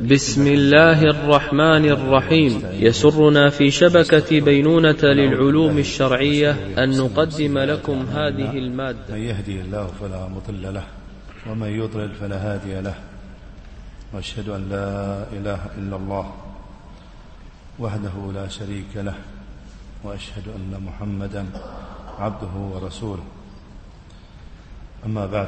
بسم الله الرحمن الرحيم. يسرنا في شبكة بينونة للعلوم الشرعية أن نقدم لكم هذه المادة. من يهدي الله فلا مضل له ومن يضلل فلا هادي له، وأشهد أن لا إله إلا الله وحده لا شريك له، وأشهد أن محمدا عبده ورسوله. أما بعد،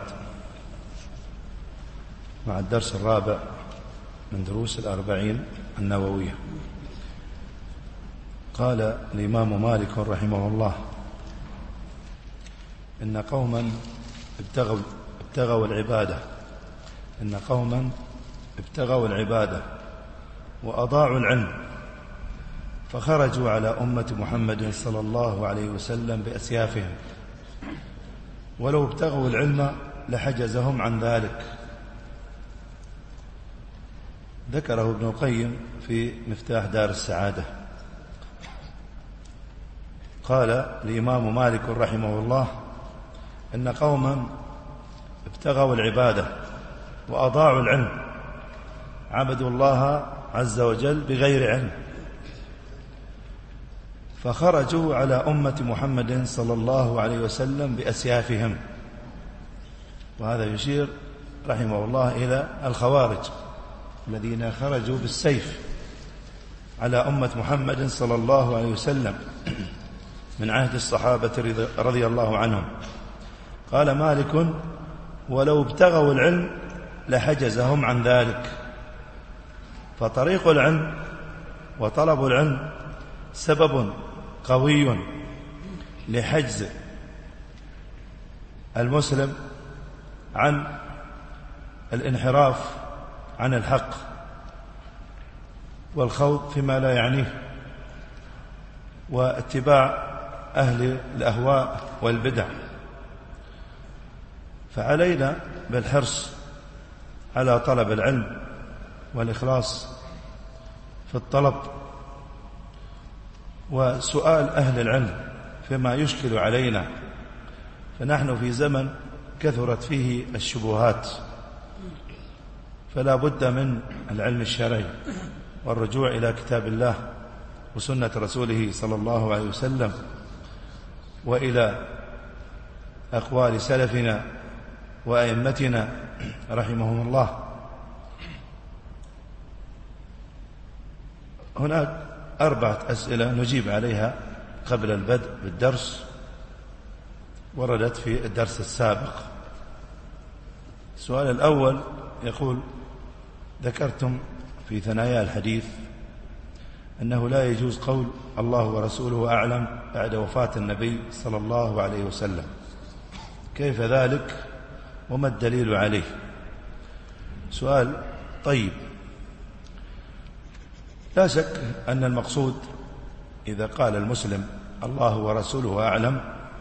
مع الدرس الرابع من دروس الأربعين النووية. قال الإمام مالك رحمه الله: إن قوما ابتغوا العبادة وأضاعوا العلم، فخرجوا على أمة محمد صلى الله عليه وسلم بأسيافهم، ولو ابتغوا العلم لحجزهم عن ذلك. ذكره ابن القيم في مفتاح دار السعادة. قال الإمام مالك رحمه الله: إن قوما ابتغوا العبادة وأضاعوا العلم، عبدوا الله عز وجل بغير علم، فخرجوا على أمة محمد صلى الله عليه وسلم بأسيافهم. وهذا يشير رحمه الله إلى الخوارج الذين خرجوا بالسيف على أمة محمد صلى الله عليه وسلم من عهد الصحابة رضي الله عنهم. قال مالك: ولو ابتغوا العلم لحجزهم عن ذلك. فطريق العلم وطلب العلم سبب قوي لحجز المسلم عن الانحراف عن الحق والخوض فيما لا يعنيه، واتباع أهل الأهواء والبدع. فعلينا بالحرص على طلب العلم والإخلاص في الطلب، وسؤال أهل العلم فيما يشكل علينا. فنحن في زمن كثرت فيه الشبهات، فلا بد من العلم الشرعي والرجوع إلى كتاب الله وسنة رسوله صلى الله عليه وسلم، وإلى أقوال سلفنا وأئمتنا رحمهم الله. هناك 4 أسئلة نجيب عليها قبل البدء بالدرس، وردت في الدرس السابق. السؤال الأول يقول: ذكرتم في ثنايا الحديث أنه لا يجوز قول الله ورسوله أعلم بعد وفاة النبي صلى الله عليه وسلم، كيف ذلك وما الدليل عليه؟ سؤال طيب. لا شك أن المقصود إذا قال المسلم الله ورسوله أعلم،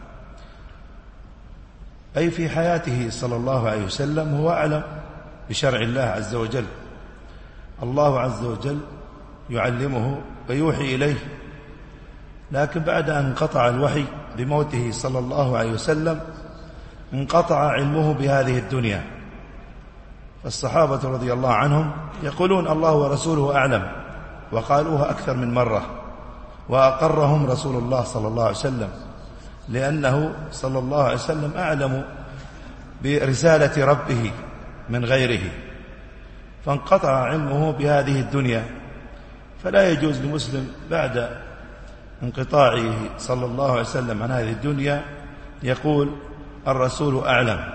أي في حياته صلى الله عليه وسلم هو أعلم بشرع الله عز وجل. الله عز وجل يعلمه ويوحي إليه، لكن بعد أن انقطع الوحي بموته صلى الله عليه وسلم انقطع علمه بهذه الدنيا. فالصحابة رضي الله عنهم يقولون الله ورسوله أعلم، وقالوها أكثر من مرة، وأقرهم رسول الله صلى الله عليه وسلم، لأنه صلى الله عليه وسلم أعلم برسالة ربه من غيره، فانقطع علمه بهذه الدنيا. فلا يجوز لمسلم بعد انقطاعه صلى الله عليه وسلم عن هذه الدنيا يقول الرسول أعلم.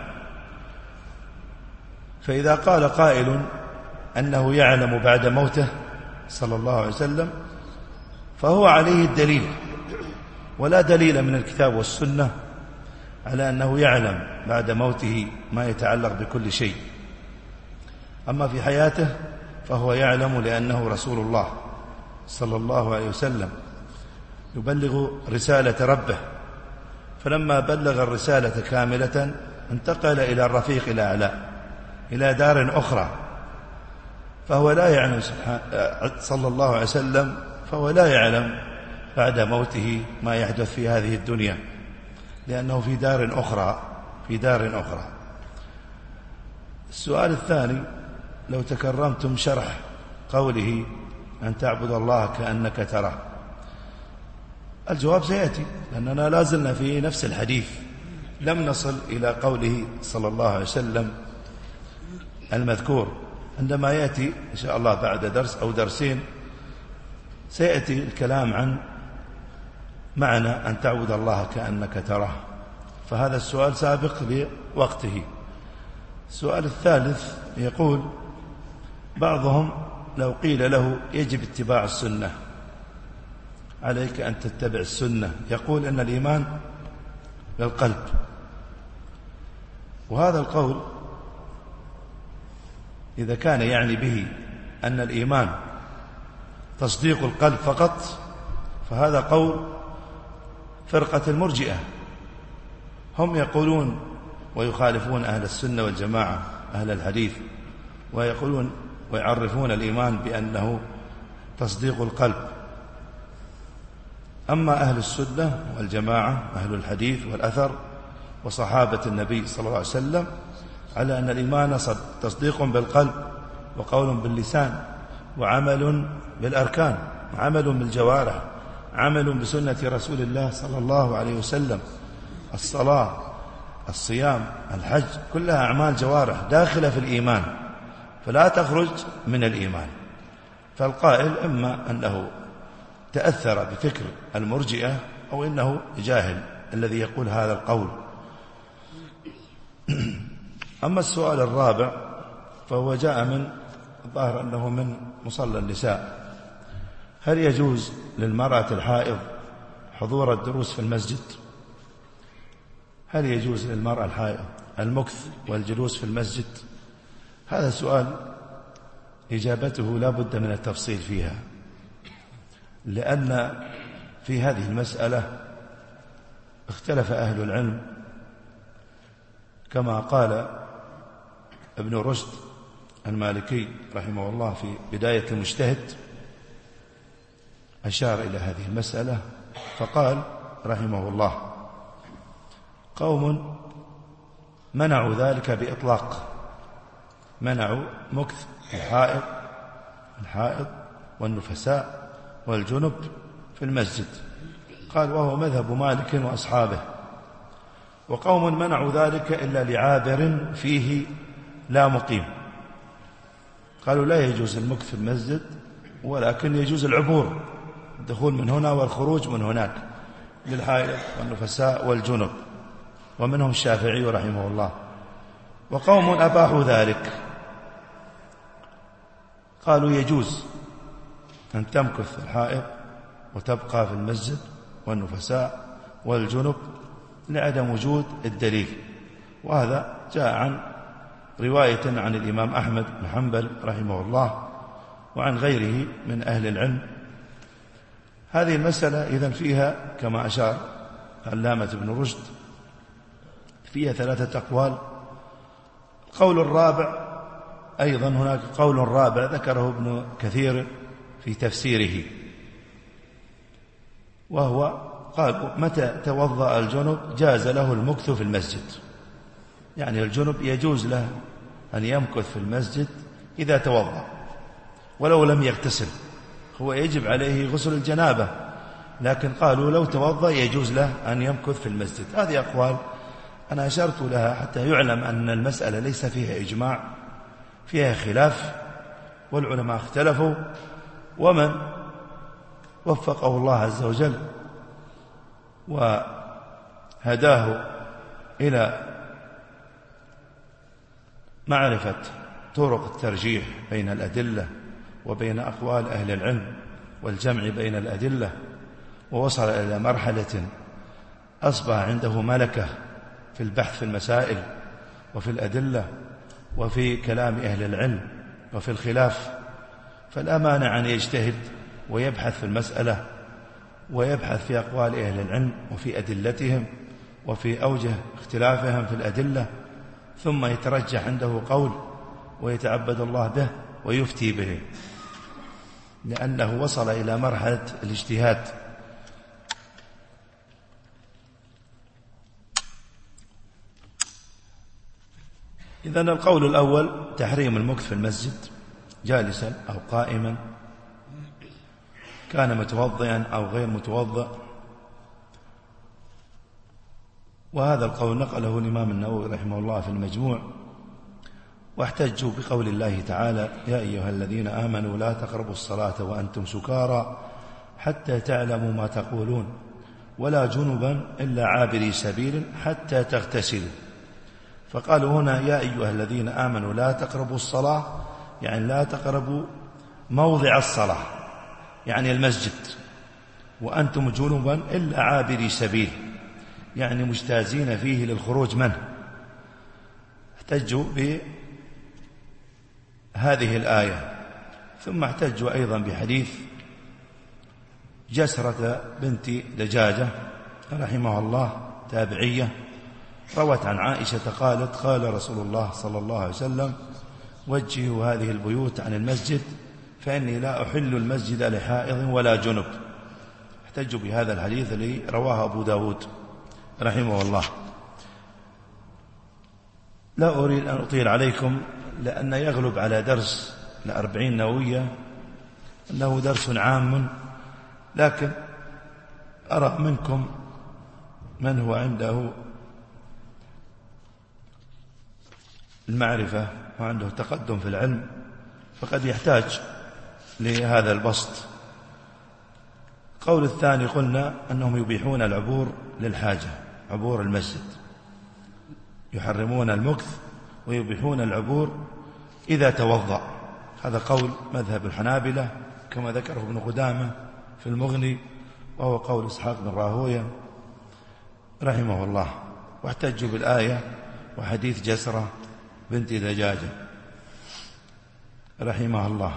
فإذا قال قائل أنه يعلم بعد موته صلى الله عليه وسلم فهو عليه الدليل، ولا دليل من الكتاب والسنة على أنه يعلم بعد موته ما يتعلق بكل شيء. أما في حياته فهو يعلم لأنه رسول الله صلى الله عليه وسلم يبلغ رسالة ربه، فلما بلغ الرسالة كاملة انتقل إلى الرفيق الأعلى، إلى دار أخرى، فهو لا يعلم صلى الله عليه وسلم، فهو لا يعلم بعد موته ما يحدث في هذه الدنيا، لأنه في دار أخرى. السؤال الثاني: لو تكرمتم شرح قوله أن تعبد الله كأنك تراه؟ الجواب سيأتي، لأننا لا زلنا في نفس الحديث، لم نصل إلى قوله صلى الله عليه وسلم المذكور. عندما يأتي إن شاء الله بعد درس أو درسين سيأتي الكلام عن معنى أن تعبد الله كأنك تراه، فهذا السؤال سابق لوقته. السؤال الثالث يقول بعضهم لو قيل له يجب اتباع السنة، عليك أن تتبع السنة، يقول إن الإيمان للقلب. وهذا القول إذا كان يعني به أن الإيمان تصديق القلب فقط، فهذا قول فرقة المرجئة، هم يقولون ويخالفون أهل السنة والجماعة أهل الحديث، ويقولون ويعرفون الإيمان بأنه تصديق القلب. أما أهل السنة والجماعة أهل الحديث والأثر وصحابة النبي صلى الله عليه وسلم على أن الإيمان تصديق بالقلب وقول باللسان وعمل بالأركان، عمل بالجوارح، عمل بسنة رسول الله صلى الله عليه وسلم. الصلاة، الصيام، الحج، كلها أعمال جوارح داخلة في الإيمان، فلا تخرج من الإيمان. فالقائل إما أنه تأثر بفكر المرجئة أو إنه جاهل الذي يقول هذا القول. أما السؤال الرابع فهو جاء من الظاهر أنه من مصلى النساء: هل يجوز للمرأة الحائض حضور الدروس في المسجد؟ هل يجوز للمرأة الحائض المكث والجلوس في المسجد؟ هذا سؤال إجابته لا بد من التفصيل فيها، لأن في هذه المسألة اختلف أهل العلم، كما قال ابن رشد المالكي رحمه الله في بداية المجتهد، أشار إلى هذه المسألة فقال رحمه الله: قوم منعوا ذلك بإطلاق، منعوا مكث الحائض والنفساء والجنب في المسجد، قال وهو مذهب مالك وأصحابه. وقوم منعوا ذلك إلا لعابر فيه لا مقيم، قالوا لا يجوز المكث في المسجد ولكن يجوز العبور، الدخول من هنا والخروج من هناك للحائض والنفساء والجنب، ومنهم الشافعي رحمه الله. وقوم أباحوا ذلك، قالوا يجوز أن تمكث الحائض وتبقى في المسجد والنفساء والجنب لعدم وجود الدليل. وهذا جاء عن رواية عن الإمام أحمد بن حنبل رحمه الله وعن غيره من أهل العلم. هذه المسألة إذن فيها كما أشار علامة ابن رشد فيها 3 أقوال. القول الرابع أيضا هناك قول رابع ذكره ابن كثير في تفسيره، وهو قال متى توضأ الجنب جاز له المكث في المسجد، يعني الجنب يجوز له أن يمكث في المسجد إذا توضأ ولو لم يغتسل، هو يجب عليه غسل الجنابة، لكن قالوا لو توضأ يجوز له أن يمكث في المسجد. هذه أقوال أنا أشرت لها حتى يعلم أن المسألة ليس فيها إجماع، فيها خلاف، والعلماء اختلفوا، ومن وفقه الله عز وجل وهداه إلى معرفة طرق الترجيح بين الأدلة وبين أقوال أهل العلم والجمع بين الأدلة، ووصل إلى مرحلة أصبح عنده ملكة في البحث في المسائل وفي الأدلة وفي كلام أهل العلم وفي الخلاف، فلا مانع أن يجتهد ويبحث في المسألة ويبحث في أقوال أهل العلم وفي أدلتهم وفي أوجه اختلافهم في الأدلة، ثم يترجح عنده قول ويتعبد الله به ويفتي به، لأنه وصل إلى مرحلة الاجتهاد. إذن القول الأول تحريم المكث في المسجد، جالسا أو قائما، كان متوضئا أو غير متوضئ. وهذا القول نقله الإمام النووي رحمه الله في المجموع، واحتجوا بقول الله تعالى: يا أيها الذين آمنوا لا تقربوا الصلاة وأنتم سكارى حتى تعلموا ما تقولون ولا جنبا إلا عابري سبيل حتى تغتسلوا. فقالوا هنا: يا أيها الذين آمنوا لا تقربوا الصلاة، يعني لا تقربوا موضع الصلاة، يعني المسجد، وأنتم جنبا إلا عابري سبيل، يعني مجتازين فيه للخروج منه. احتجوا بهذه الآية. ثم احتجوا أيضا بحديث جسرة بنت دجاجة رحمه الله، تابعية، روت عن عائشة قالت: قال رسول الله صلى الله عليه وسلم: وجهوا هذه البيوت عن المسجد فإني لا أحل المسجد لحائض ولا جنب. احتجوا بهذا الحديث الذي رواه أبو داود رحمه الله. لا أريد أن أطيل عليكم، لأن يغلب على درس ل40 نووية أنه درس عام، لكن أرى منكم من هو عنده المعرفة وعنده تقدم في العلم فقد يحتاج لهذا البسط. القول الثاني قلنا أنهم يبيحون العبور للحاجة، عبور المسجد، يحرمون المكث ويبيحون العبور إذا توضأ. هذا قول مذهب الحنابلة كما ذكره ابن قدامة في المغني، وهو قول إسحاق بن راهويه رحمه الله. واحتجوا بالآية وحديث جسرة بنت دجاجة رحمه الله.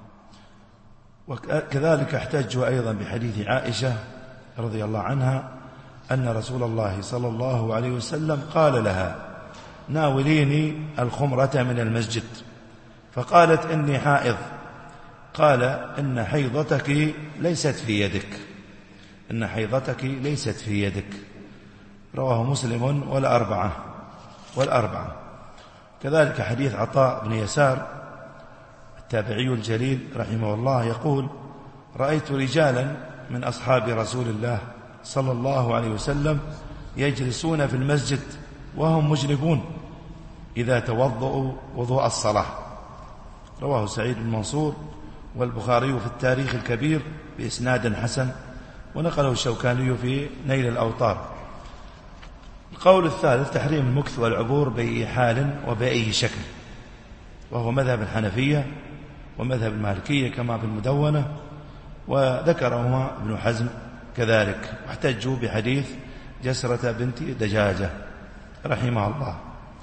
وكذلك احتجوا أيضا بحديث عائشة رضي الله عنها أن رسول الله صلى الله عليه وسلم قال لها: ناوليني الخمرة من المسجد، فقالت: إني حائض. قال: إن حيضتك ليست في يدك، إن حيضتك ليست في يدك. رواه مسلم والأربعة. كذلك حديث عطاء بن يسار التابعي الجليل رحمه الله يقول: رأيت رجالا من أصحاب رسول الله صلى الله عليه وسلم يجلسون في المسجد وهم مجنبون إذا توضؤوا وضوء الصلاة. رواه سعيد بن منصور والبخاري في التاريخ الكبير بإسناد حسن، ونقله الشوكاني في نيل الأوطار. القول الثالث تحريم المكث والعبور بأي حال وبأي شكل، وهو مذهب الحنفية ومذهب المالكية كما في المدونة، وذكرهما ابن حزم كذلك. واحتجوا بحديث جسرة بنت دجاجة رحمه الله.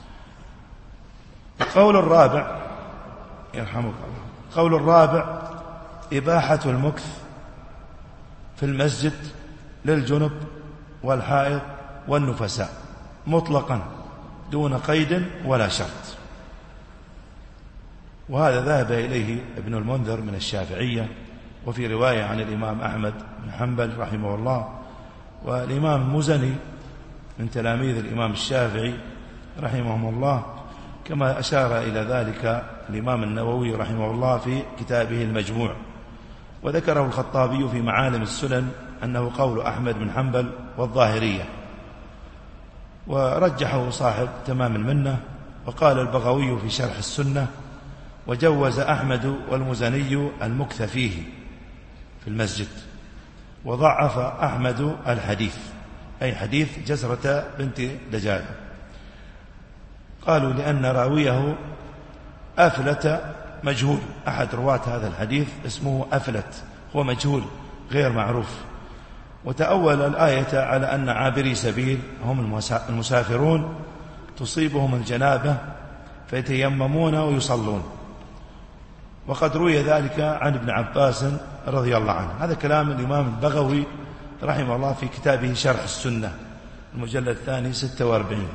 القول الرابع يرحمك الله، القول الرابع إباحة المكث في المسجد للجنب والحائض والنفساء مطلقا دون قيد ولا شرط. وهذا ذهب إليه ابن المنذر من الشافعية، وفي رواية عن الإمام أحمد بن حنبل رحمه الله، والإمام المزني من تلاميذ الإمام الشافعي رحمه الله، كما أشار إلى ذلك الإمام النووي رحمه الله في كتابه المجموع. وذكره الخطابي في معالم السنن أنه قول أحمد بن حنبل والظاهرية، ورجحه صاحب تمام المنة. وقال البغوي في شرح السنة: وجوز أحمد والمزني المكث فيه في المسجد، وضعف أحمد الحديث، أي حديث جسرة بنت دجاجة. قالوا لأن راويه أفلت مجهول، أحد رواة هذا الحديث اسمه أفلت، هو مجهول غير معروف. وتأول الآية على أن عابري سبيل هم المسافرون تصيبهم الجنابة فيتيممون ويصلون، وقد روي ذلك عن ابن عباس رضي الله عنه. هذا كلام الإمام البغوي رحمه الله في كتابه شرح السنة المجلد الثاني 46.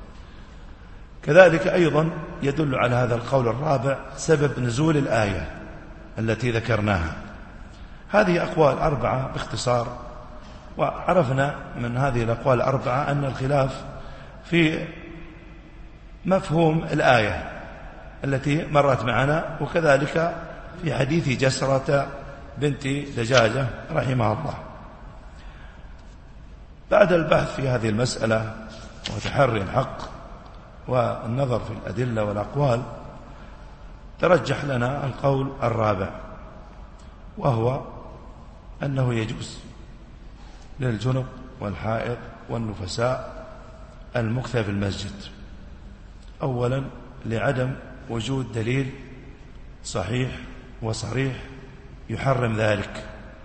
كذلك أيضا يدل على هذا القول الرابع سبب نزول الآية التي ذكرناها. هذه أقوال 4 باختصار، وعرفنا من هذه الأقوال 4 أن الخلاف في مفهوم الآية، التي مرت معنا، وكذلك في حديث جسرة بنت دجاجة رحمها الله. بعد البحث في هذه المسألة وتحري الحق والنظر في الأدلة والأقوال، ترجح لنا القول الرابع، وهو أنه يجوز للجنب والحائض والنفساء المكث في المسجد. أولا لعدم وجود دليل صحيح وصريح يحرم ذلك،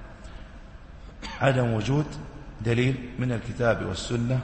عدم وجود دليل من الكتاب والسنة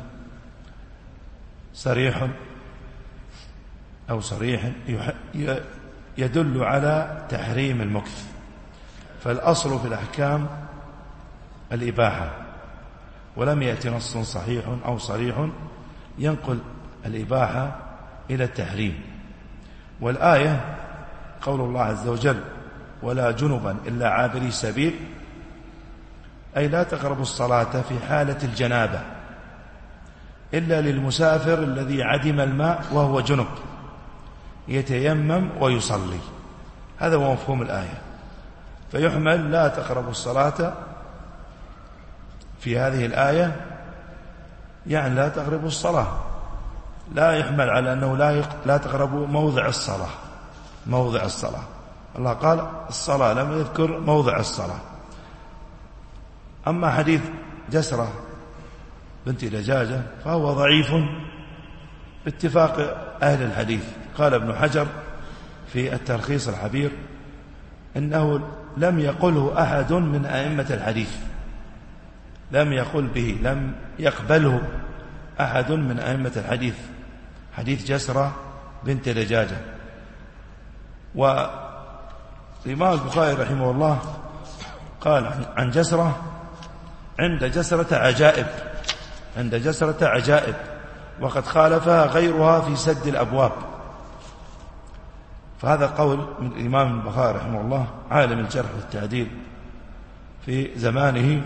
صريح أو صريح يدل على تحريم المكث. فالأصل في الأحكام الإباحة، ولم يأتي نص صحيح أو صريح ينقل الإباحة إلى التحريم. والآية قول الله عز وجل ولا جنبا إلا عابري سبيل، أي لا تقربوا الصلاة في حالة الجنابة إلا للمسافر الذي عدم الماء وهو جنب يتيمم ويصلي. هذا هو مفهوم الآية. فيحمل لا تقربوا الصلاة في هذه الآية يعني لا تقربوا الصلاة، لا يحمل على أنه لا تقربوا موضع الصلاة. موضع الصلاة الله قال الصلاة، لم يذكر موضع الصلاة. أما حديث جسرة بنت دجاجة فهو ضعيف باتفاق أهل الحديث. قال ابن حجر في الترخيص الحبير إنه لم يقله أحد من أئمة الحديث، لم يقل به، لم يقبله أحد من أئمة الحديث، حديث جسرة بنت دجاجة. والإمام البخاري رحمه الله قال عن جسرة عند جسرة عجائب، عند جسرة عجائب، وقد خالفها غيرها في سد الأبواب. فهذا قول من الإمام البخاري رحمه الله عالم الجرح والتعديل في زمانه.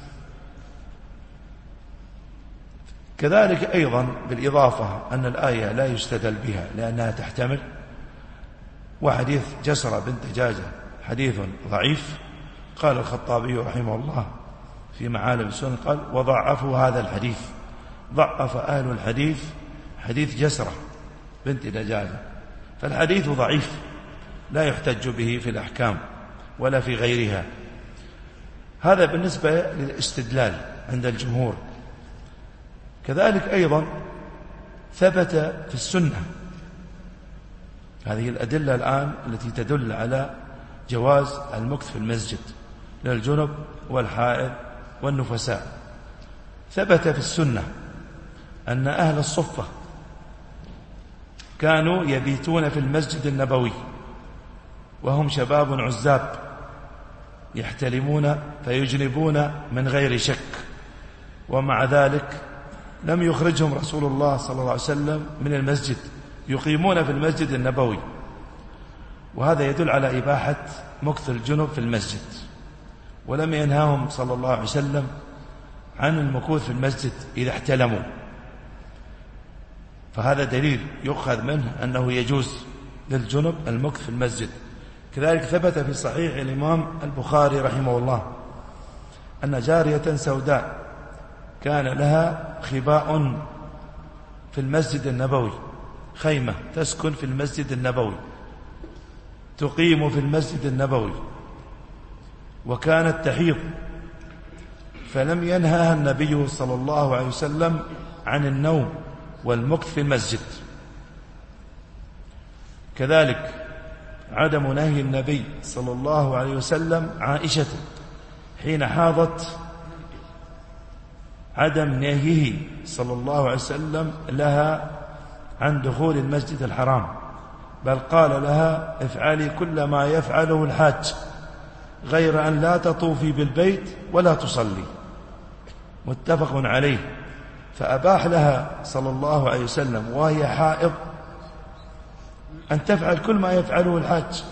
كذلك أيضا بالإضافة أن الآية لا يستدل بها لأنها تحتمل، وحديث جسرة بنت دجاجة حديث ضعيف. قال الخطابي رحمه الله في معالم السنن قال وضعفوا هذا الحديث، ضعف أهل الحديث حديث جسرة بنت دجاجة، فالحديث ضعيف لا يحتج به في الأحكام ولا في غيرها. هذا بالنسبة للاستدلال عند الجمهور. كذلك أيضا ثبت في السنة هذه الأدلة الآن التي تدل على جواز المكث في المسجد للجنب والحائض والنفساء. ثبت في السنة أن أهل الصفة كانوا يبيتون في المسجد النبوي وهم شباب عزاب يحتلمون فيجنبون من غير شك، ومع ذلك لم يخرجهم رسول الله صلى الله عليه وسلم من المسجد، يقيمون في المسجد النبوي. وهذا يدل على إباحة مكث الجنب في المسجد، ولم ينهاهم صلى الله عليه وسلم عن المكوث في المسجد إذا احتلموا. فهذا دليل يؤخذ منه أنه يجوز للجنب المكث في المسجد. كذلك ثبت في صحيح الإمام البخاري رحمه الله أن جارية سوداء كان لها خباء في المسجد النبوي، خيمة تسكن في المسجد النبوي، تقيم في المسجد النبوي، وكانت تحيض، فلم ينهها النبي صلى الله عليه وسلم عن النوم والمكث في المسجد. كذلك عدم نهي النبي صلى الله عليه وسلم عائشة حين حاضت، عدم نهيه صلى الله عليه وسلم لها عن دخول المسجد الحرام، بل قال لها افعلي كل ما يفعله الحاج غير أن لا تطوفي بالبيت ولا تصلي، متفق عليه. فأباح لها صلى الله عليه وسلم وهي حائض أن تفعل كل ما يفعله الحاج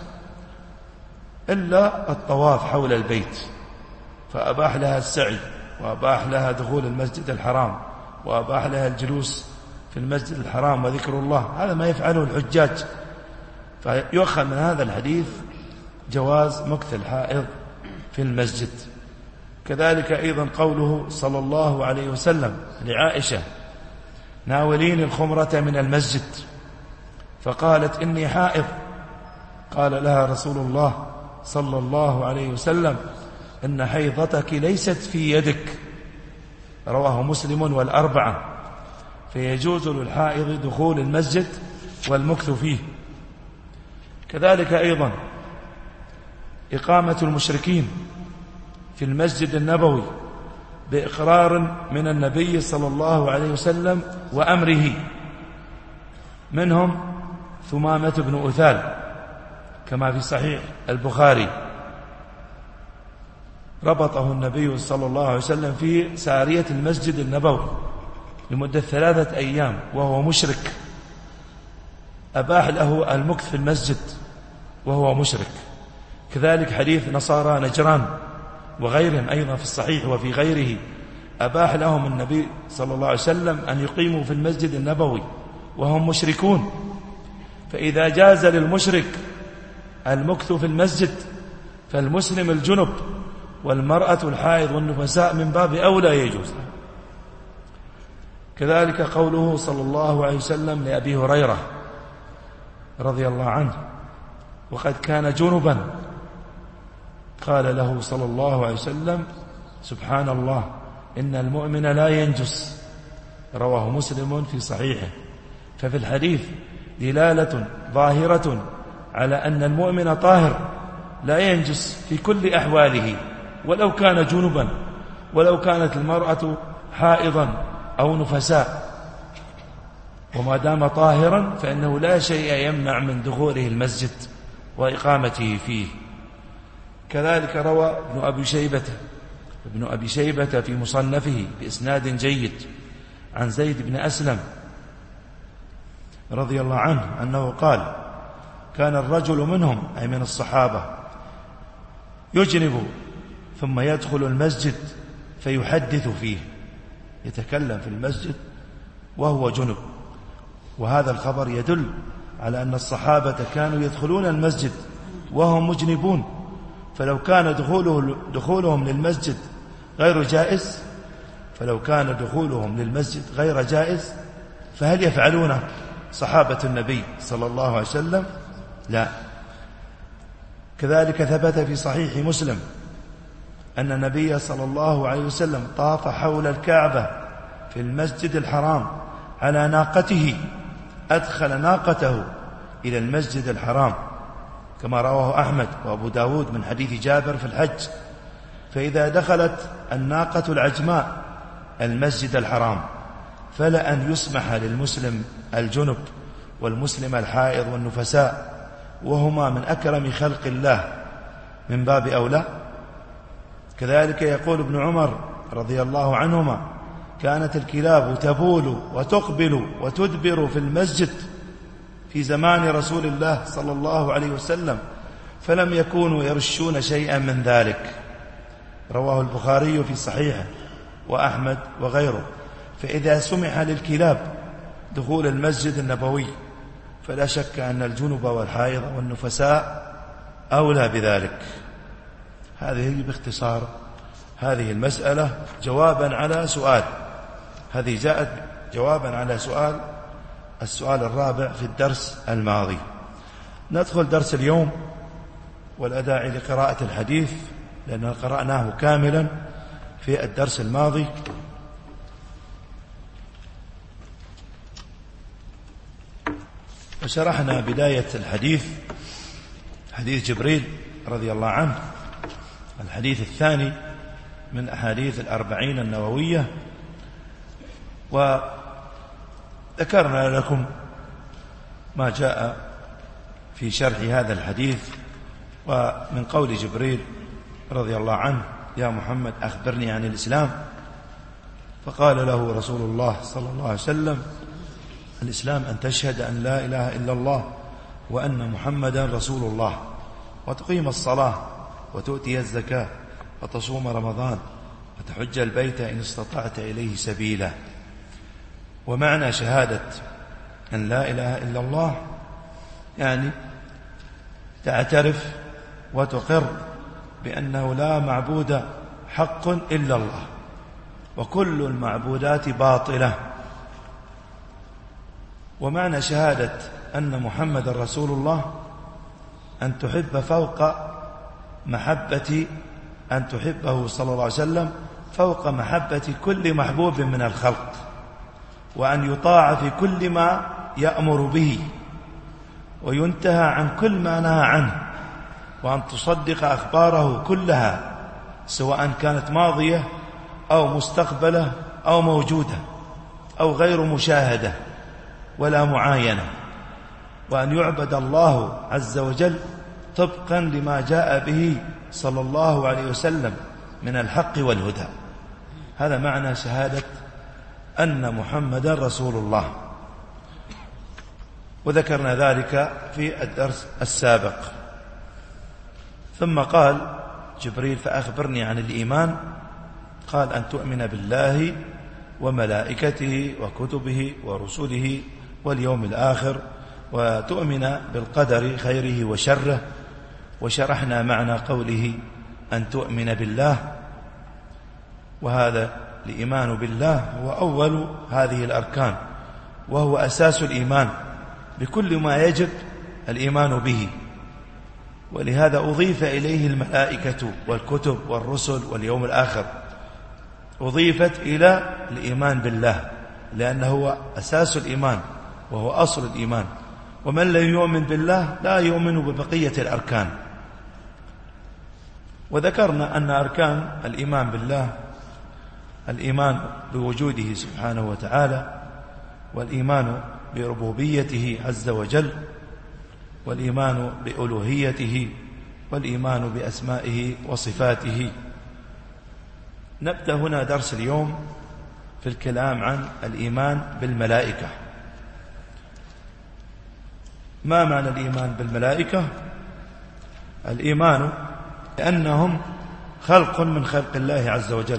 إلا الطواف حول البيت، فأباح لها السعي، وأباح لها دخول المسجد الحرام، وأباح لها الجلوس في المسجد الحرام وذكر الله، هذا ما يفعله الحجاج. فيؤخذ من هذا الحديث جواز مكث الحائض في المسجد. كذلك أيضا قوله صلى الله عليه وسلم لعائشة: ناوليني الخمرة من المسجد، فقالت: إني حائض. قال لها رسول الله صلى الله عليه وسلم: إن حيضتك ليست في يدك. رواه مسلم والأربعة. فيجوز للحائض دخول المسجد والمكث فيه. كذلك أيضا إقامة المشركين في المسجد النبوي بإقرار من النبي صلى الله عليه وسلم وأمره، منهم ثمامة بن أثال كما في صحيح البخاري، ربطه النبي صلى الله عليه وسلم في سارية المسجد النبوي لمدة 3 أيام وهو مشرك، أباح له المكث في المسجد وهو مشرك. كذلك حديث نصارى نجران وغيرهم أيضا في الصحيح وفي غيره، أباح لهم النبي صلى الله عليه وسلم أن يقيموا في المسجد النبوي وهم مشركون. فإذا جاز للمشرك المكث في المسجد فالمسلم الجنب والمرأة الحائض والنفساء من باب أولى يجوز. كذلك قوله صلى الله عليه وسلم لأبي هريرة رضي الله عنه وقد كان جنبا، قال له صلى الله عليه وسلم: سبحان الله إن المؤمن لا ينجس. رواه مسلم في صحيحه. ففي الحديث دلالة ظاهرة على أن المؤمن طاهر لا ينجس في كل أحواله، ولو كان جنبا، ولو كانت المرأة حائضا أو نفساء، وما دام طاهرا فإنه لا شيء يمنع من دخوله المسجد وإقامته فيه. كذلك روى ابن أبي شيبة في مصنفه بإسناد جيد عن زيد بن أسلم رضي الله عنه أنه قال: كان الرجل منهم أي من الصحابة يجنب ثم يدخل المسجد فيحدث فيه، يتكلم في المسجد وهو جنب. وهذا الخبر يدل على أن الصحابة كانوا يدخلون المسجد وهم مجنبون، فلو كان دخولهم للمسجد غير جائز، غير جائز فهل يفعلون صحابة النبي صلى الله عليه وسلم؟ لا. كذلك ثبت في صحيح مسلم أن النبي صلى الله عليه وسلم طاف حول الكعبة في المسجد الحرام على ناقته، أدخل ناقته إلى المسجد الحرام كما رواه أحمد وأبو داود من حديث جابر في الحج. فإذا دخلت الناقة العجماء المسجد الحرام فلا أن يسمح للمسلم الجنب والمسلم الحائض والنفساء، وهما من أكرم خلق الله، من باب أولى. كذلك يقول ابن عمر رضي الله عنهما: كانت الكلاب تبول وتقبل وتدبر في المسجد في زمان رسول الله صلى الله عليه وسلم، فلم يكونوا يرشون شيئا من ذلك. رواه البخاري في صحيحه وأحمد وغيره. فإذا سمح للكلاب دخول المسجد النبوي فلا شك أن الجنب والحائض والنفساء أولى بذلك. هذه باختصار هذه المسألة جوابا على سؤال، هذه جاءت جوابا على السؤال الرابع في الدرس الماضي. ندخل درس اليوم، ولا داعي لقراءة الحديث لأننا قرأناه كاملا في الدرس الماضي. وشرحنا بداية الحديث حديث جبريل رضي الله عنه، الحديث الثاني من أحاديث 40 النووية، وذكرنا لكم ما جاء في شرح هذا الحديث. ومن قول جبريل رضي الله عنه: يا محمد أخبرني عن الإسلام. فقال له رسول الله صلى الله عليه وسلم: الإسلام أن تشهد أن لا إله إلا الله وأن محمدا رسول الله، وتقيم الصلاة، وتؤتي الزكاة، وتصوم رمضان، وتحج البيت إن استطعت إليه سبيلا. ومعنى شهادة أن لا إله إلا الله يعني تعترف وتقر بأنه لا معبود حق إلا الله، وكل المعبودات باطلة. ومعنى شهادة أن محمد رسول الله أن تحب فوق محبة، أن تحبه صلى الله عليه وسلم فوق محبة كل محبوب من الخلق، وأن يطاع في كل ما يأمر به وينتهى عن كل ما نهى عنه، وأن تصدق أخباره كلها سواء كانت ماضية أو مستقبلة أو موجودة أو غير مشاهدة ولا معاينة، وأن يعبد الله عز وجل طبقا لما جاء به صلى الله عليه وسلم من الحق والهدى. هذا معنى شهادة أن محمدا رسول الله. وذكرنا ذلك في الدرس السابق. ثم قال جبريل: فأخبرني عن الإيمان. قال: أن تؤمن بالله وملائكته وكتبه ورسله واليوم الآخر، وتؤمن بالقدر خيره وشره. وشرحنا معنى قوله أن تؤمن بالله، وهذا الإيمان بالله هو أول هذه الأركان، وهو أساس الإيمان بكل ما يجب الإيمان به. ولهذا أضيف إليه الملائكة والكتب والرسل واليوم الآخر، أضيفت إلى الإيمان بالله، لأنه هو أساس الإيمان وهو أصل الإيمان. ومن لم يؤمن بالله لا يؤمن ببقية الأركان. وذكرنا أن أركان الإيمان بالله: الإيمان بوجوده سبحانه وتعالى، والإيمان بربوبيته عز وجل، والإيمان بألوهيته، والإيمان بأسمائه وصفاته. نبدأ هنا درس اليوم في الكلام عن الإيمان بالملائكة. ما معنى الإيمان بالملائكة؟ الإيمان بأنهم خلق من خلق الله عز وجل،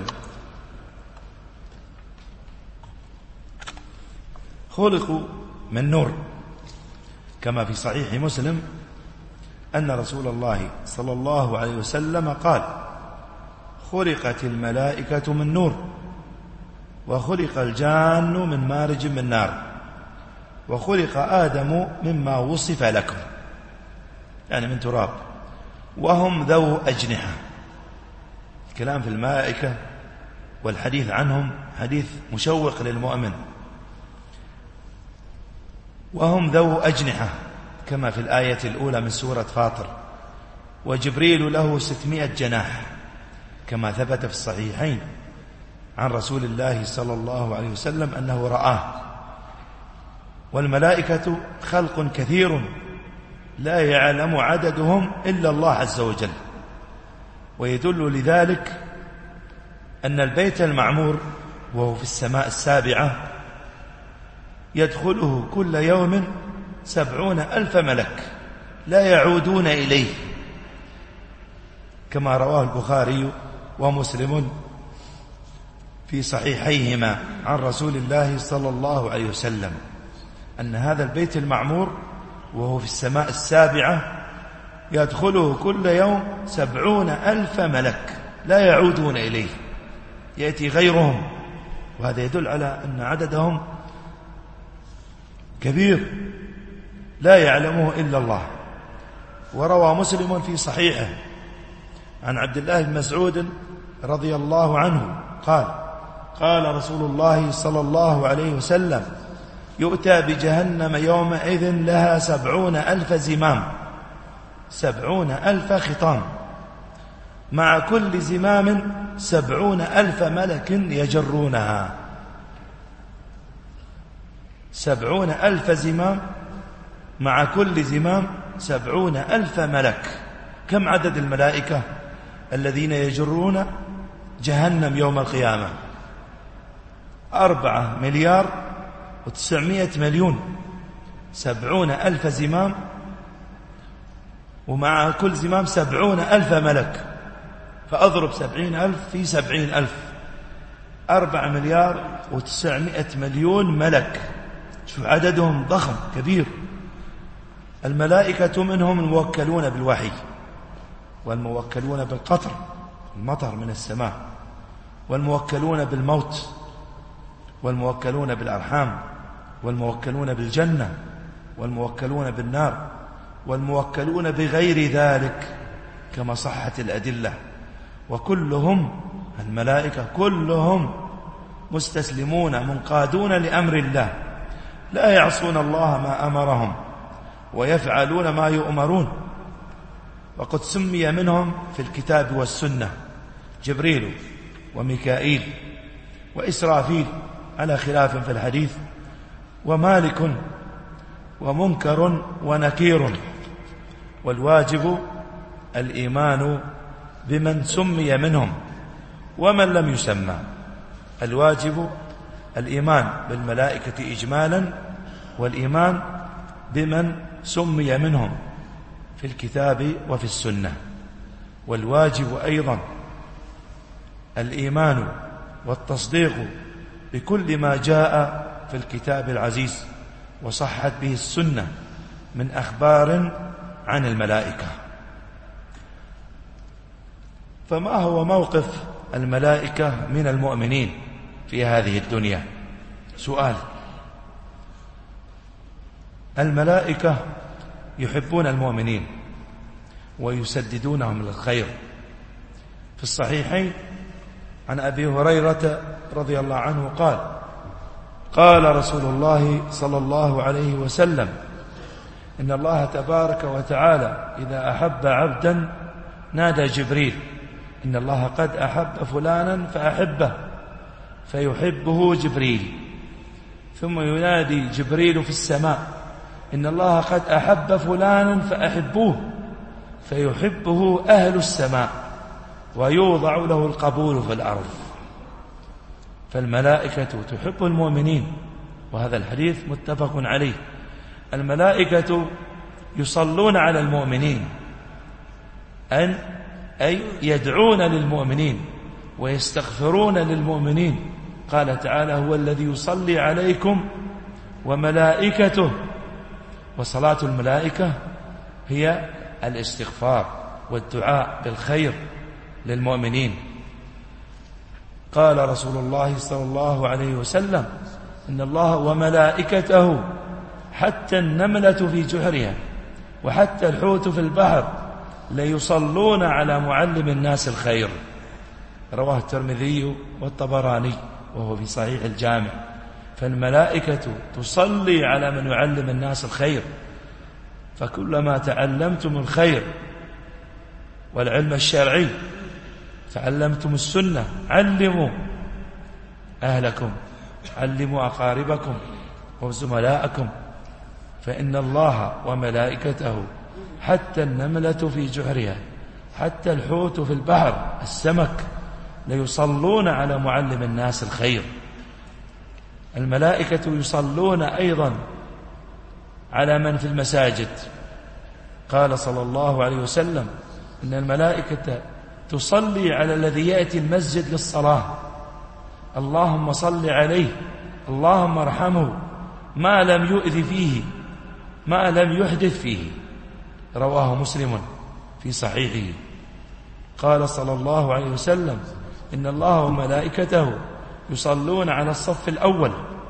خلقوا من نور، كما في صحيح مسلم أن رسول الله صلى الله عليه وسلم قال: خلقت الملائكة من نور، وخلق الجان من مارج من نار، وخلق آدم مما وصف لكم، يعني من تراب، وهم ذو أجنحة. الكلام في الملائكة والحديث عنهم حديث مشوق للمؤمن. وهم ذو أجنحة كما في الآية الأولى من سورة فاطر. وجبريل له 600 جناح كما ثبت في الصحيحين عن رسول الله صلى الله عليه وسلم أنه رآه. والملائكة خلق كثير لا يعلم عددهم إلا الله عز وجل. ويدل لذلك أن البيت المعمور وهو في السماء السابعة يدخله كل يوم 70,000 ملك لا يعودون إليه، كما رواه البخاري ومسلم في صحيحيهما عن رسول الله صلى الله عليه وسلم أن هذا البيت المعمور وهو في السماء السابعة يدخله كل يوم 70,000 ملك لا يعودون إليه، يأتي غيرهم. وهذا يدل على أن عددهم كبير لا يعلمه إلا الله. وروى مسلم في صحيحه عن عبد الله بن مسعود رضي الله عنه قال: قال رسول الله صلى الله عليه وسلم: يؤتى بجهنم يومئذ لها 70,000 زمام، 70,000 خطام، مع كل زمام 70,000 ملك يجرونها. 70,000 زمام، مع كل زمام 70,000 ملك. كم عدد الملائكة الذين يجرون جهنم يوم القيامة؟ 4,900,000,000. 70,000 زمام، ومع كل زمام 70,000 ملك، فأضرب 70,000 في 70,000، 4,900,000,000 ملك. شوف عددهم ضخم كبير. الملائكة منهم الموكلون بالوحي، والموكلون بالقطر المطر من السماء، والموكلون بالموت، والموكلون بالأرحام، والموكلون بالجنة، والموكلون بالنار، والموكلون بغير ذلك كما صحت الأدلة. وكلهم الملائكة كلهم مستسلمون منقادون لأمر الله، لا يعصون الله ما أمرهم ويفعلون ما يؤمرون. وقد سمي منهم في الكتاب والسنة جبريل وميكائيل وإسرافيل على خلاف في الحديث، ومالك ومنكر ونكير. والواجب الإيمان بمن سمي منهم ومن لم يسمى. الواجب الإيمان بالملائكة إجمالا، والإيمان بمن سمي منهم في الكتاب وفي السنة. والواجب أيضا الإيمان والتصديق بكل ما جاء في الكتاب العزيز وصحت به السنة من أخبار عن الملائكة. فما هو موقف الملائكة من المؤمنين في هذه الدنيا؟ سؤال. الملائكة يحبون المؤمنين ويسددونهم للخير. في الصحيحين عن أبي هريرة رضي الله عنه قال: قال رسول الله صلى الله عليه وسلم: إن الله تبارك وتعالى إذا أحب عبدا نادى جبريل: إن الله قد أحب فلانا فأحبه، فيحبه جبريل. ثم ينادي جبريل في السماء: إن الله قد أحب فلانا فأحبوه، فيحبه أهل السماء، ويوضع له القبول في الأرض. فالملائكة تحب المؤمنين، وهذا الحديث متفق عليه. الملائكة يصلون على المؤمنين، أي يدعون للمؤمنين ويستغفرون للمؤمنين. قال تعالى: هو الذي يصلي عليكم وملائكته. وصلاة الملائكة هي الاستغفار والدعاء بالخير للمؤمنين. قال رسول الله صلى الله عليه وسلم: إن الله وملائكته حتى النملة في جحرها وحتى الحوت في البحر ليصلون على معلم الناس الخير. رواه الترمذي والطبراني وهو في صحيح الجامع. فالملائكة تصلي على من يعلم الناس الخير، فكلما تعلمتم الخير والعلم الشرعي، تعلمتم السنة، علموا أهلكم، علموا أقاربكم وزملاءكم، فإن الله وملائكته حتى النملة في جحرها حتى الحوت في البحر السمك ليصلون على معلم الناس الخير. الملائكة يصلون أيضا على من في المساجد. قال صلى الله عليه وسلم: إن الملائكة تصلي على الذي يأتي المسجد للصلاة: اللهم صل عليه، اللهم ارحمه، ما لم يؤذ فيه، ما لم يحدث فيه. رواه مسلم في صحيحه. قال صلى الله عليه وسلم: إن الله وملائكته يصلون على الصف الأول.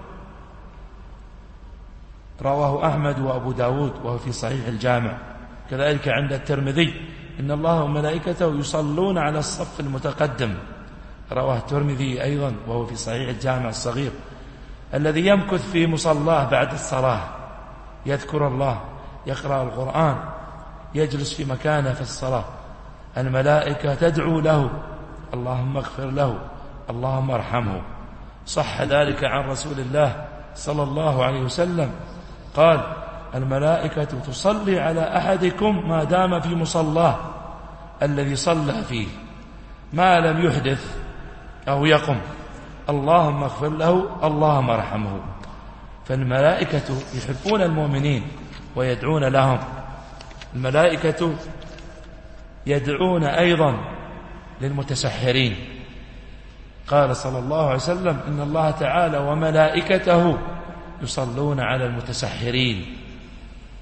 رواه أحمد وأبو داود وهو في صحيح الجامع. كذلك عند الترمذي: إن الله وملائكته يصلون على الصف المتقدم. رواه الترمذي أيضا وهو في صحيح الجامع الصغير. الذي يمكث في مصلاه بعد الصلاة يذكر الله، يقرأ القرآن، يجلس في مكانه في الصلاة، الملائكة تدعو له: اللهم اغفر له، اللهم ارحمه. صح ذلك عن رسول الله صلى الله عليه وسلم قال: الملائكة تصلي على أحدكم ما دام في مصلاه الذي صلى فيه ما لم يحدث أو يقم، اللهم اغفر له، اللهم ارحمه. فالملائكة يحبون المؤمنين ويدعون لهم. الملائكة يدعون أيضا للمتسحرين. قال صلى الله عليه وسلم: إن الله تعالى وملائكته يصلون على المتسحرين.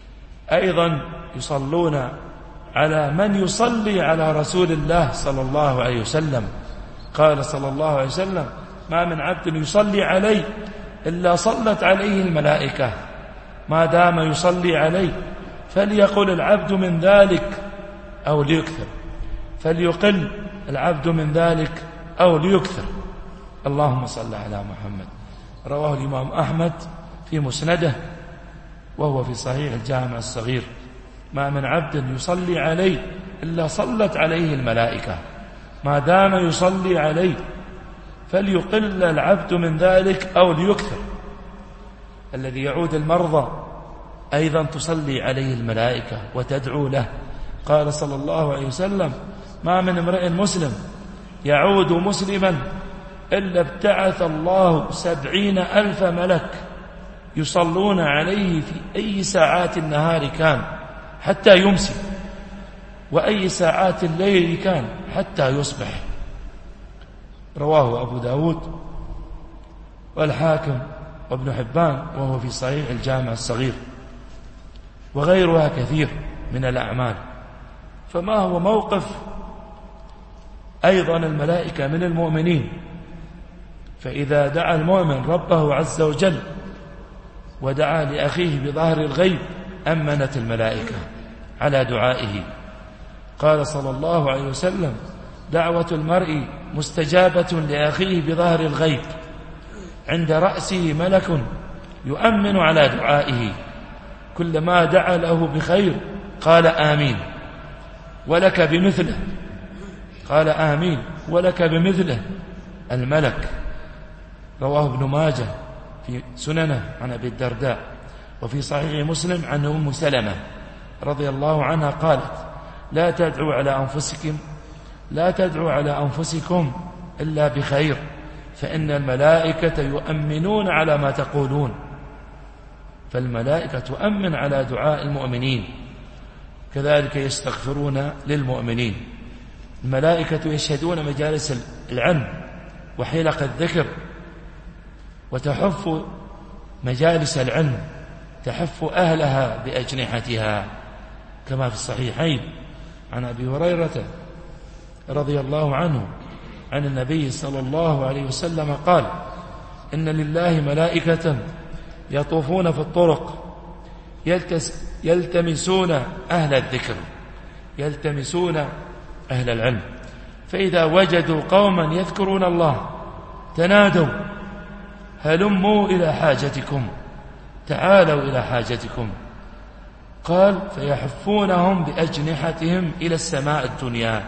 أيضا يصلون على من يصلي على رسول الله صلى الله عليه وسلم. قال صلى الله عليه وسلم: ما من عبد يصلي علي إلا صلت عليه الملائكة ما دام يصلي علي، فليقل العبد من ذلك أو ليكثر، فليقل العبد من ذلك أو ليكثر. اللهم صل على محمد. رواه الإمام أحمد في مسنده، وهو في صحيح الجامع الصغير: ما من عبد يصلي علي إلا صلت عليه الملائكة ما دام يصلي علي، فليقل العبد من ذلك أو ليكثر. الذي يعود المرضى أيضا تصلي عليه الملائكة وتدعو له. قال صلى الله عليه وسلم: ما من امرئ مسلم يعود مسلما إلا ابتعث الله 70,000 ملك يصلون عليه في أي ساعات النهار كان حتى يمسي، وأي ساعات الليل كان حتى يصبح. رواه أبو داود والحاكم وابن حبان، وهو في صحيح الجامع الصغير، وغيرها كثير من الأعمال. فما هو موقف أيضا الملائكة من المؤمنين؟ فإذا دعا المؤمن ربه عز وجل ودعا لأخيه بظهر الغيب أمنت الملائكة على دعائه. قال صلى الله عليه وسلم: دعوة المرء مستجابة لأخيه بظهر الغيب، عند رأسه ملك يؤمن على دعائه، كلما دعا له بخير قال آمين ولك بمثله، قال آمين ولك بمثله الملك. رواه ابن ماجه في سننه عن أبي الدرداء. وفي صحيح مسلم عن أم سلمة رضي الله عنها قالت: لا تدعوا على أنفسكم إلا بخير، فإن الملائكة يؤمنون على ما تقولون. فالملائكة تؤمن على دعاء المؤمنين، كذلك يستغفرون للمؤمنين. الملائكة يشهدون مجالس العلم وحلق الذكر، وتحف مجالس العلم، تحف أهلها بأجنحتها، كما في الصحيحين عن أبي هريرة رضي الله عنه عن النبي صلى الله عليه وسلم قال: إن لله ملائكة يطوفون في الطرق يلتمسون أهل الذكر، يلتمسون أهل العلم، فإذا وجدوا قوما يذكرون الله تنادوا: هلموا إلى حاجتكم، تعالوا إلى حاجتكم. قال: فيحفونهم بأجنحتهم إلى السماء الدنيا.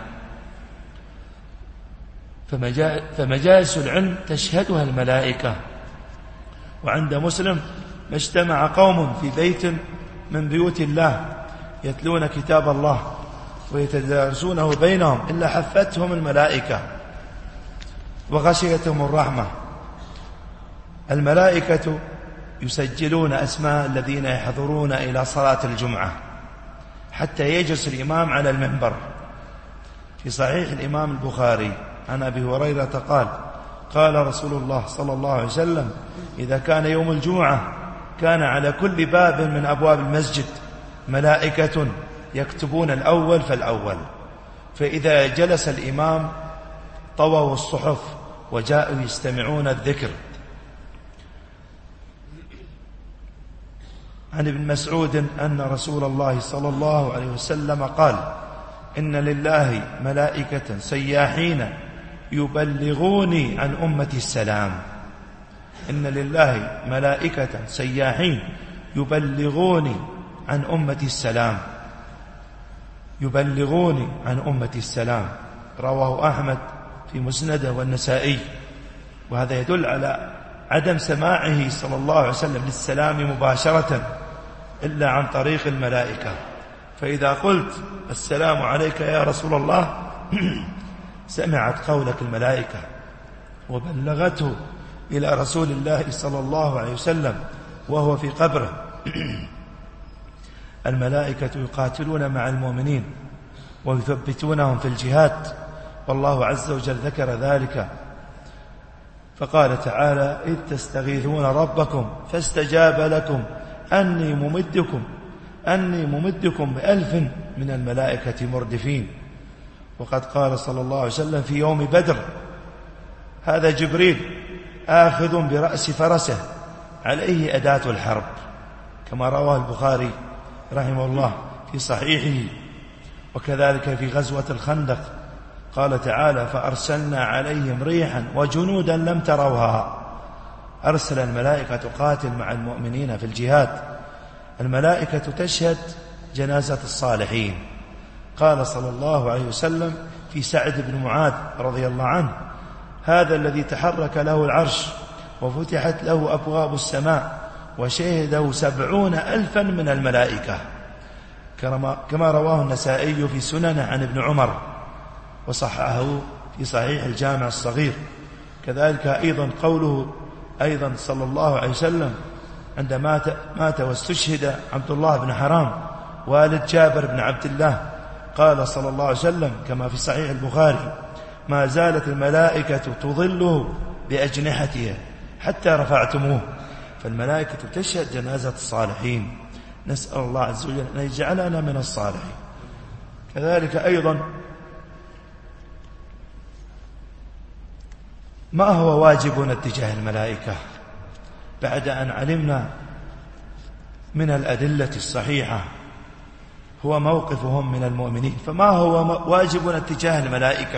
فمجالس العلم تشهدها الملائكة. وعند مسلم: ما اجتمع قوم في بيت من بيوت الله يتلون كتاب الله ويتدارسونه بينهم إلا حفتهم الملائكة وغشيتهم الرحمة. الملائكة يسجلون أسماء الذين يحضرون إلى صلاة الجمعة حتى يجلس الإمام على المنبر. في صحيح الإمام البخاري عن أبي هريرة قال: قال رسول الله صلى الله عليه وسلم: إذا كان يوم الجمعة كان على كل باب من أبواب المسجد ملائكة يكتبون الأول فالأول، فإذا جلس الإمام طووا الصحف وجاءوا يستمعون الذكر. عن ابن مسعود أن رسول الله صلى الله عليه وسلم قال: إن لله ملائكة سياحين يبلغوني عن أمتي السلام. إن لله ملائكة سياحين يبلغوني عن أمتي السلام، يبلغوني عن أمتي السلام. رواه أحمد في مسنده والنسائي. وهذا يدل على عدم سماعه صلى الله عليه وسلم للسلام مباشرة إلا عن طريق الملائكة. فإذا قلت: السلام عليك يا رسول الله، سمعت قولك الملائكة وبلغته إلى رسول الله صلى الله عليه وسلم وهو في قبره. الملائكة يقاتلون مع المؤمنين ويثبتونهم في الجهاد، والله عز وجل ذكر ذلك فقال تعالى: إذ تستغيثون ربكم فاستجاب لكم أني ممدكم أني ممدكم ب1000 من الملائكة مردفين. وقد قال صلى الله عليه وسلم في يوم بدر: هذا جبريل آخذ برأس فرسه عليه أداة الحرب، كما رواه البخاري رحمه الله في صحيحه. وكذلك في غزوة الخندق قال تعالى: فأرسلنا عليهم ريحا وجنودا لم تروها. أرسل الملائكة تقاتل مع المؤمنين في الجهاد. الملائكة تشهد جنازة الصالحين. قال صلى الله عليه وسلم في سعد بن معاذ رضي الله عنه: هذا الذي تحرك له العرش وفتحت له أبواب السماء وشهده 70,000 من الملائكة، كما رواه النسائي في سننه عن ابن عمر، وصححه في صحيح الجامع الصغير. كذلك أيضا قوله أيضا صلى الله عليه وسلم عندما مات واستشهد عبد الله بن حرام والد جابر بن عبد الله، قال صلى الله عليه وسلم كما في صحيح البخاري: ما زالت الملائكة تظله بأجنحتها حتى رفعتموه. فالملائكة تشهد جنازة الصالحين. نسأل الله عز وجل أن يجعلنا من الصالحين. كذلك أيضا ما هو واجبنا تجاه الملائكة بعد أن علمنا من الأدلة الصحيحة هو موقفهم من المؤمنين؟ فما هو واجبنا تجاه الملائكة؟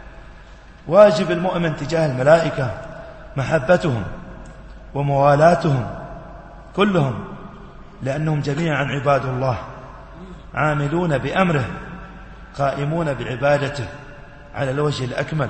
واجب المؤمن تجاه الملائكة محبتهم وموالاتهم كلهم، لأنهم جميعا عباد الله عاملون بأمره قائمون بعبادته على الوجه الأكمل،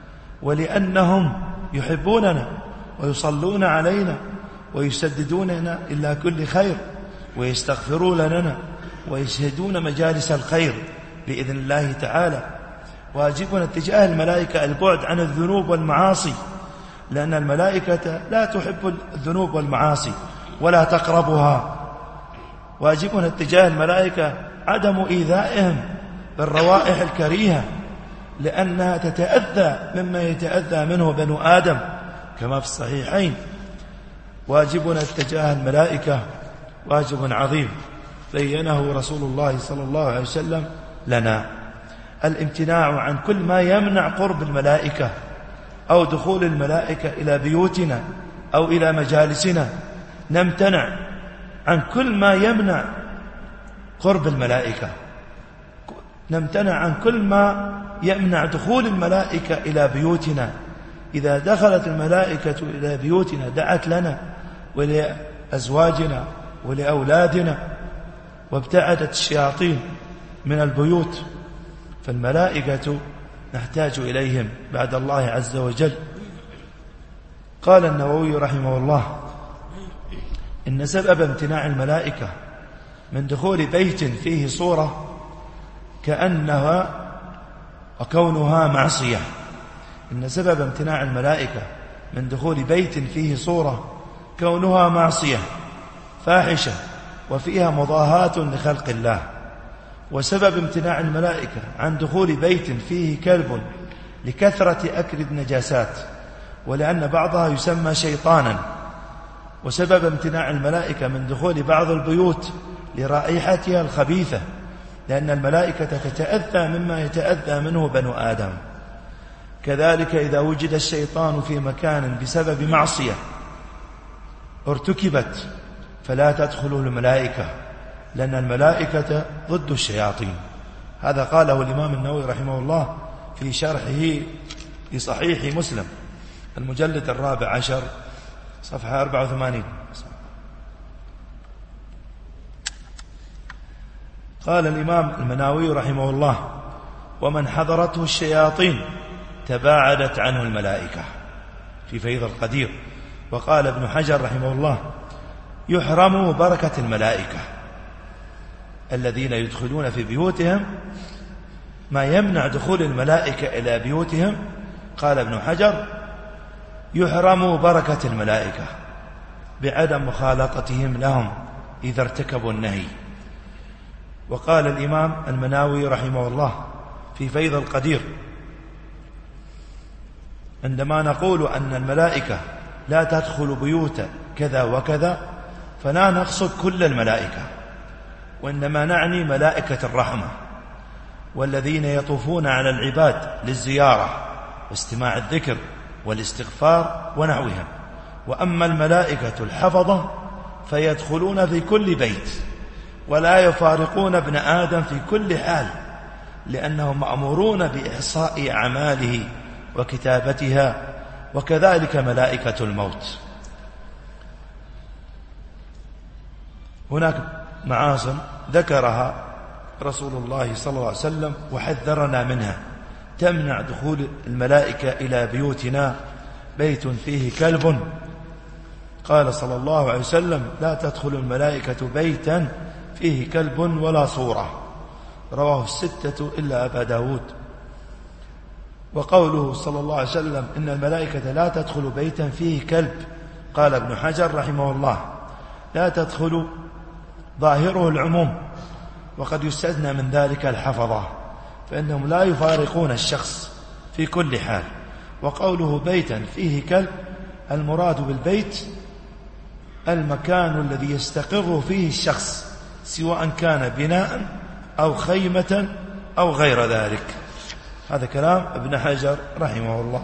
ولأنهم يحبوننا ويصلون علينا ويسددوننا إلى كل خير ويستغفرون لنا ويشهدون مجالس الخير بإذن الله تعالى. واجبنا تجاه الملائكة البعد عن الذنوب والمعاصي، لأن الملائكة لا تحب الذنوب والمعاصي ولا تقربها. واجبنا تجاه الملائكة عدم إيذائهم بالروائح الكريهة، لأنها تتأذى مما يتأذى منه بنو آدم كما في الصحيحين. واجبنا تجاه الملائكة واجب عظيم بينه رسول الله صلى الله عليه وسلم لنا: الامتناع عن كل ما يمنع قرب الملائكة أو دخول الملائكة إلى بيوتنا أو إلى مجالسنا. نمتنع عن كل ما يمنع قرب الملائكة، نمتنع عن كل ما يمنع دخول الملائكة إلى بيوتنا. إذا دخلت الملائكة إلى بيوتنا دعت لنا ولأزواجنا ولأولادنا، وابتعدت الشياطين من البيوت. فالملائكة نحتاج إليهم بعد الله عز وجل. قال النووي رحمه الله: إن سبب امتناع الملائكة من دخول بيت فيه صورة كأنها وكونها معصية. إن سبب امتناع الملائكة من دخول بيت فيه صورة كونها معصية فاحشة وفيها مضاهاة لخلق الله. وسبب امتناع الملائكة عن دخول بيت فيه كلب لكثرة أكل النجاسات، ولأن بعضها يسمى شيطانا. وسبب امتناع الملائكة من دخول بعض البيوت لرائحتها الخبيثة، لأن الملائكة تتأذى مما يتأذى منه بنو آدم. كذلك إذا وجد الشيطان في مكان بسبب معصية ارتكبت فلا تدخله الملائكة، لأن الملائكة ضد الشياطين. هذا قاله الإمام النووي رحمه الله في شرحه لصحيح مسلم المجلد 14 صفحة 84. قال الإمام المناوي رحمه الله: ومن حضرته الشياطين تباعدت عنه الملائكة، في فيض القدير. وقال ابن حجر رحمه الله: يحرم بركة الملائكة الذين يدخلون في بيوتهم ما يمنع دخول الملائكة إلى بيوتهم. قال ابن حجر: يحرم بركة الملائكة بعدم مخالطتهم لهم إذا ارتكبوا النهي. وقال الإمام المناوي رحمه الله في فيض القدير: عندما نقول أن الملائكة لا تدخل بيوت كذا وكذا فلا نقصد كل الملائكة، وإنما نعني ملائكة الرحمة، والذين يطوفون على العباد للزيارة واستماع الذكر والاستغفار ونحوها. وأما الملائكة الحفظة فيدخلون في كل بيت ولا يفارقون ابن آدم في كل حال، لأنهم مأمورون بإحصاء أعماله وكتابتها، وكذلك ملائكة الموت. هناك معاصم ذكرها رسول الله صلى الله عليه وسلم وحذرنا منها تمنع دخول الملائكة إلى بيوتنا. بيت فيه كلب، قال صلى الله عليه وسلم: لا تدخل الملائكة بيتا فيه كلب ولا صورة. رواه الستة إلا أبا داود. وقوله صلى الله عليه وسلم إن الملائكة لا تدخل بيتا فيه كلب، قال ابن حجر رحمه الله: لا تدخل ظاهره العموم، وقد يستثنى من ذلك الحفظة، فإنهم لا يفارقون الشخص في كل حال. وقوله بيتا فيه كلب، المراد بالبيت المكان الذي يستقر فيه الشخص، سواء كان بناء أو خيمة أو غير ذلك. هذا كلام ابن حجر رحمه الله.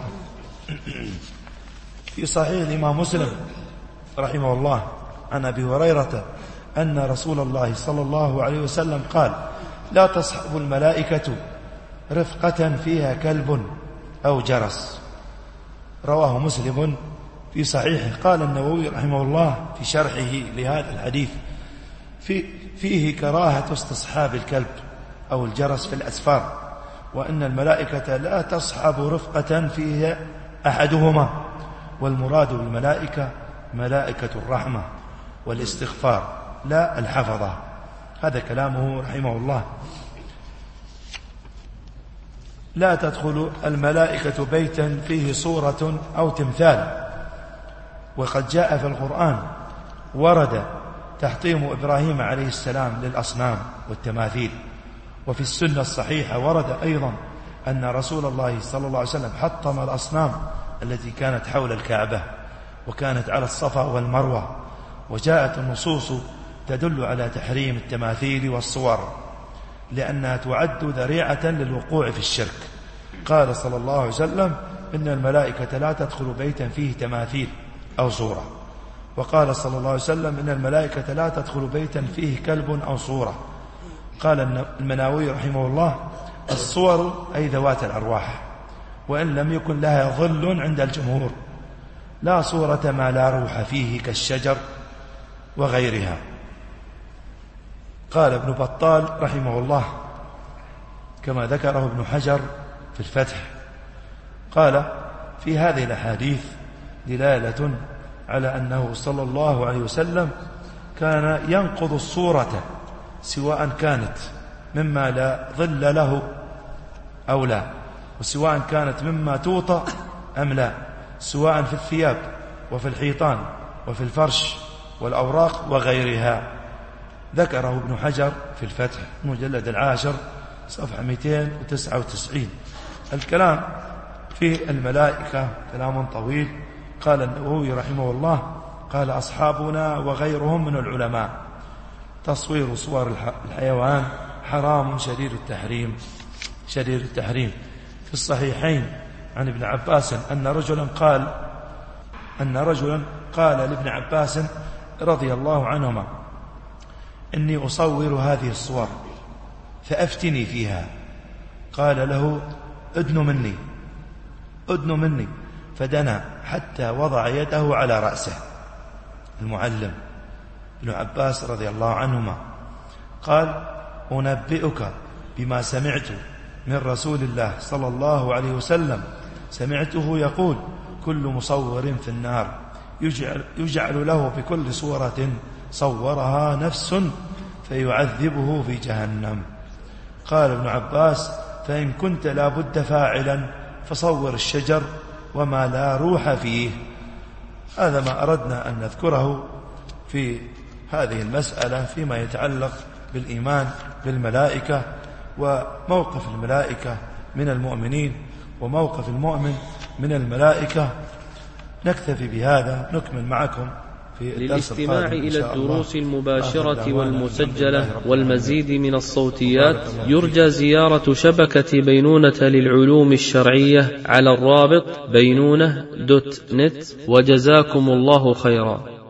في صحيح الإمام مسلم رحمه الله عن أبي هريرة أن رسول الله صلى الله عليه وسلم قال: لا تصحب الملائكة رفقة فيها كلب أو جرس. رواه مسلم في صحيحه. قال النووي رحمه الله في شرحه لهذا الحديث: فيه كراهة استصحاب الكلب أو الجرس في الأسفار، وأن الملائكة لا تصحب رفقة فيها أحدهما، والمراد بالملائكة ملائكة الرحمة والاستغفار لا الحفظة. هذا كلامه رحمه الله. لا تدخل الملائكة بيتا فيه صورة أو تمثال. وقد جاء في القرآن ورد تحطيم إبراهيم عليه السلام للأصنام والتماثيل، وفي السنة الصحيحة ورد أيضا أن رسول الله صلى الله عليه وسلم حطم الأصنام التي كانت حول الكعبة وكانت على الصفا والمروة. وجاءت النصوص تدل على تحريم التماثيل والصور لأنها تعد ذريعة للوقوع في الشرك. قال صلى الله عليه وسلم: إن الملائكة لا تدخل بيتا فيه تماثيل أو صورة. وقال صلى الله عليه وسلم: إن الملائكة لا تدخل بيتا فيه كلب أو صورة. قال المناوي رحمه الله: الصور أي ذوات الأرواح، وإن لم يكن لها ظل عند الجمهور، لا صورة ما لا روح فيه كالشجر وغيرها. قال ابن بطال رحمه الله كما ذكره ابن حجر في الفتح، قال: في هذه الأحاديث دلالة على أنه صلى الله عليه وسلم كان ينقض الصورة، سواء كانت مما لا ظل له أو لا، وسواء كانت مما توطأ أم لا، سواء في الثياب وفي الحيطان وفي الفرش والأوراق وغيرها. ذكره ابن حجر في الفتح مجلد 10 صفحة 299. الكلام في الملائكة كلام طويل. قال النووي رحمه الله: قال أصحابنا وغيرهم من العلماء: تصوير صور الحيوان حرام شديد التحريم. في الصحيحين عن ابن عباس أن رجلا قال لابن عباس رضي الله عنهما: إني أصور هذه الصور فأفتني فيها. قال له: أدن مني. فدنا حتى وضع يده على رأسه. المعلم ابن عباس رضي الله عنهما قال: أنبئك بما سمعت من رسول الله صلى الله عليه وسلم، سمعته يقول: كل مصور في النار يجعل له بكل صورة صورها نفس فيعذبه في جهنم. قال ابن عباس: فإن كنت لا بد فاعلا فصور الشجر وما لا روح فيه. هذا ما أردنا أن نذكره في هذه المسألة فيما يتعلق بالإيمان بالملائكة وموقف الملائكة من المؤمنين وموقف المؤمن من الملائكة. نكتفي بهذا، نكمل معكم في للاستماع إلى الدروس المباشرة والمسجلة والمزيد من الصوتيات يرجى زيارة شبكة بينونة للعلوم الشرعية على الرابط بينونة.net. وجزاكم الله خيرا.